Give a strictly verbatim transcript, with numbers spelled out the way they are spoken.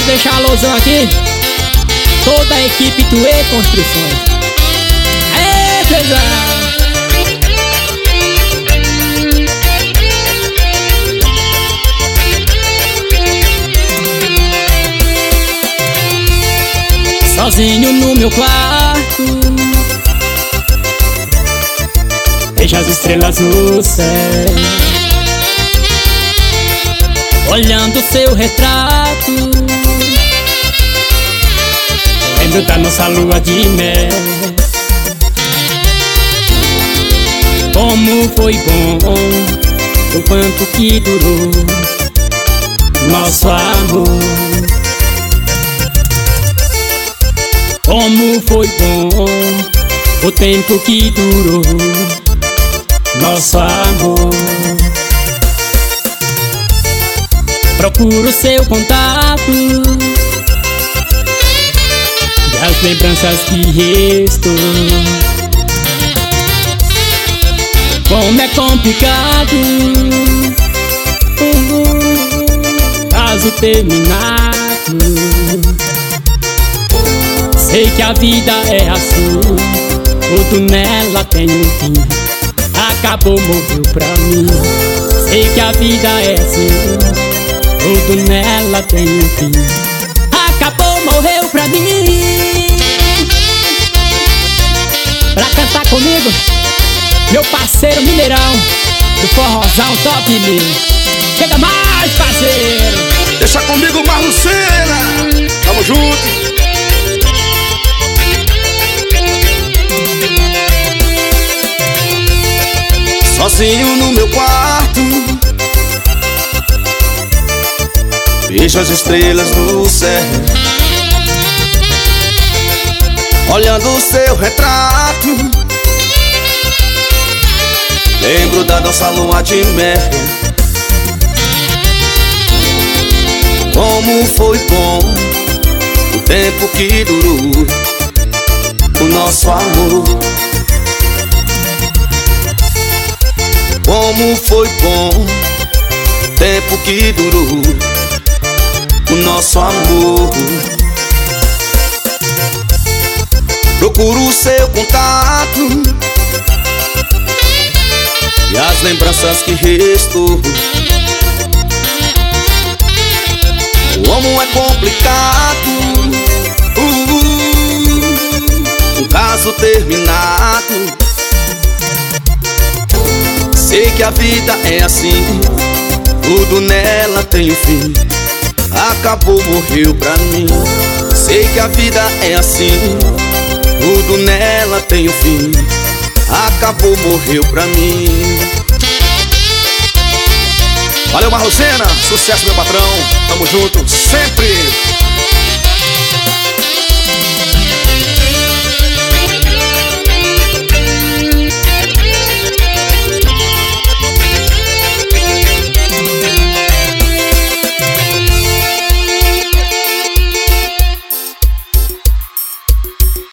quero deixar alusão aqui toda a equipe Tuê Construções. Aê, pessoal! Sozinho no meu quarto, vejo as estrelas no céu, olhando seu retrato, lembro da nossa lua de mel. Como foi bom, o quanto que durou nosso amor. Como foi bom o tempo que durou nosso amor. Procuro seu contato e as lembranças que restou. Como é complicado caso terminado. Sei que a vida é assim, tudo nela tem um fim. Acabou, morreu pra mim. Sei que a vida é assim, tudo nela tem um fim. Acabou, morreu pra mim. Pra cantar comigo, meu parceiro Mineirão, do Forrozão Top Mil. Chega mais, parceiro. Deixa comigo, Marlucena. Tamo junto. Sozinho no meu quarto, vejo as estrelas no céu, olhando o seu retrato, lembro da nossa lua de mel. Como foi bom o tempo que durou o nosso amor. Como foi bom o tempo que durou o nosso amor. Procuro o seu contato e as lembranças que restou. Como é complicado uh, uh, um caso terminado. Sei que a vida é assim, tudo nela tem um fim. Acabou, morreu pra mim. Sei que a vida é assim, tudo nela tem um fim. Acabou, morreu pra mim. Valeu, Marlucena, sucesso, meu patrão. Tamo junto sempre.